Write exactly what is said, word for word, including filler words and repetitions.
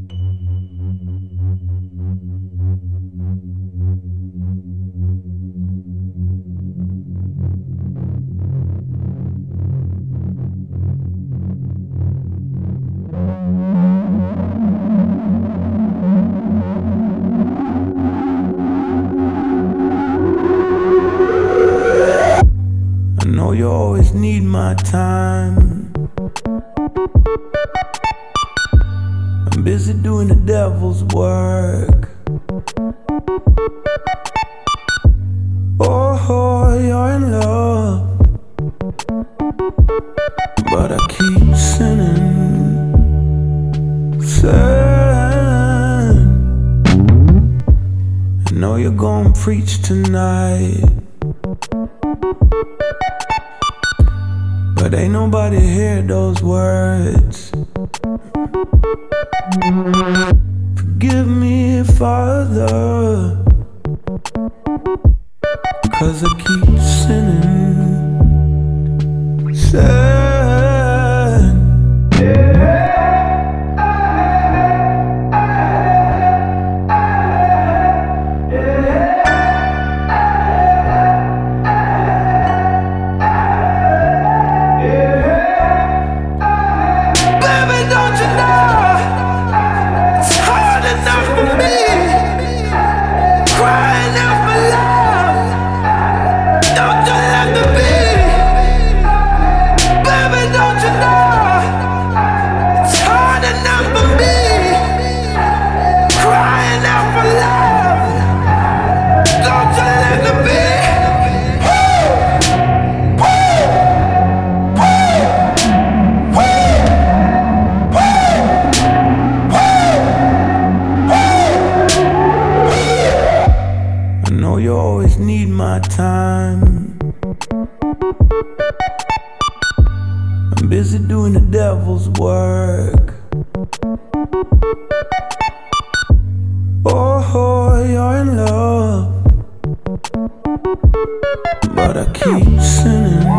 I know you always need my time. I'm busy doing the devil's work. Oh, you're in love, but I keep sinning, sin. I know you're gonna preach tonight, but ain't nobody hear those words. Forgive me, Father, 'cause I keep sinning, sin. I know you always need my time. I'm busy doing the devil's work. Oh, you're in love, but I keep sinning.